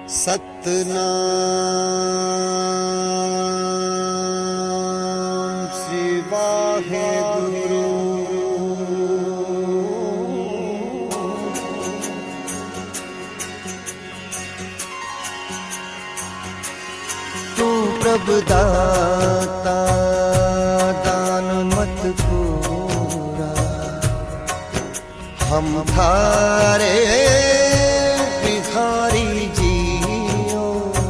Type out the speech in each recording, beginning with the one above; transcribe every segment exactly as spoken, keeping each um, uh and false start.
सतनाम श्री वाहेगुरु। तू प्रभु दाता दान मत पूरा, हम थारे भिखारी जियो।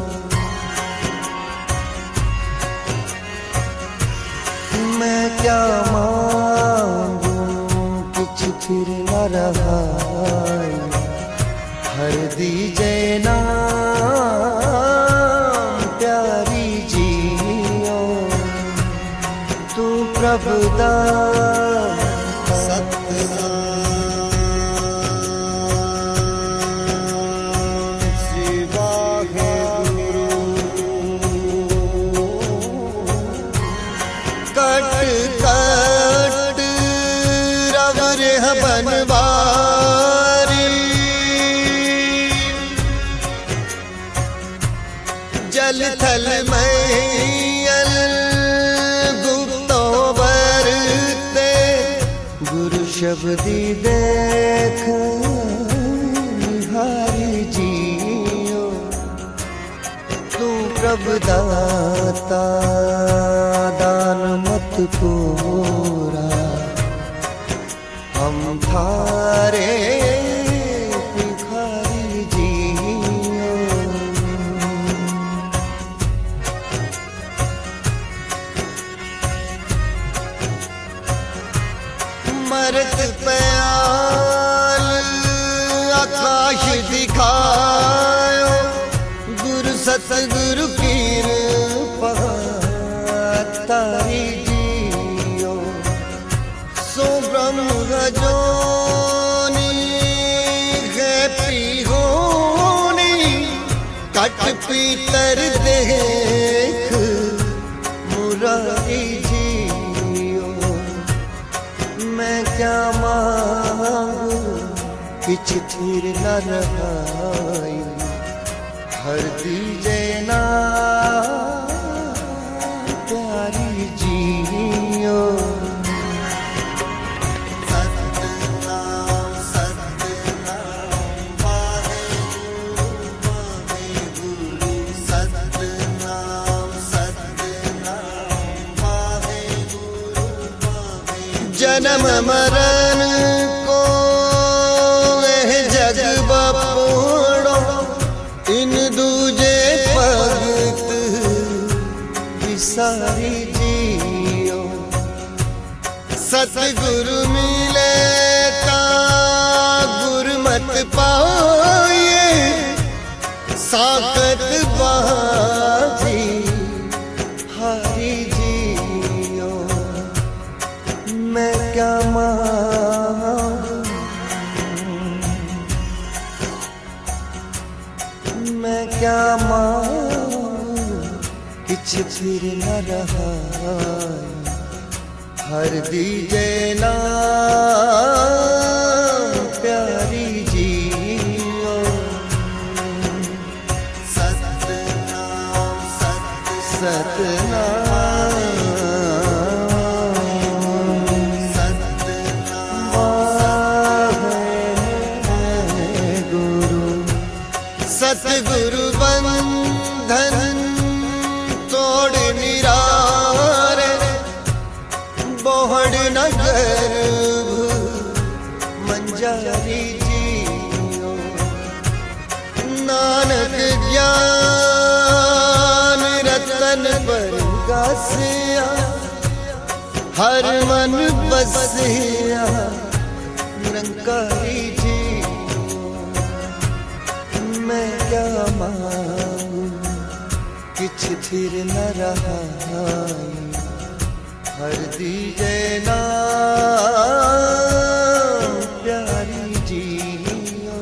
मैं क्या मांगू कुछ फिर न रहा, हर दीजे ना प्यारी जियो। तू प्रभु दाता सतनाम श्री वाहेगुरु। कट कट रव रेह बनवारी, जल थल मैयल गुप्तो बरते, गुरु शब्दी देख निहारी जियो। तू प्रभु दाता दान मत पूरा, हम थारे भिखारी जियो। मरत प्याल आकाश दिखायो, गुरु सतगुरु कृपा तारी जियो। सो ब्रह्म गजोनी है पीहोनी, कट पीतर देख मुरारी जियो। मैं क्या मांगू किछ थिर न रहाई, हर दीजे ना प्यारी जियो। सतनाम सतनाम वाहेगुरु वाहेगुरु। सतनाम सतनाम वाहेगुरु वाहेगुरु। जन्म मरण को वह जग बपोड़ो, इन दूजे भगत विसारी जियो। सतगुरु मिले ता गुरमत पाए, साकत बाजी हारी जियो। मैं क्या मांगू मैं क्या मांगू किछ फिर न रहा, हर दीजे ना प्यारी जियो। सतनाम सतनाम सतगुरु बंधन तोड़ निरारे, बोहड़ नगर मंजारी जियो। नानक ज्ञान रतन पर गासिया, हर मन बसिया निरंकारी जियो। मैं क्या मांगू किछ थिर न रहा, हर दीजे ना प्यारी जियो।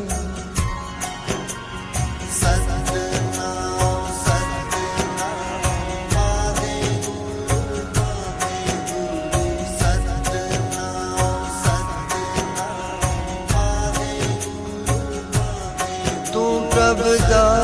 सतनाम सतनाम वाहेगुरु वाहेगुरु। सतनाम सतनाम वाहेगुरु वाहेगुरु। तू प्रभु दाता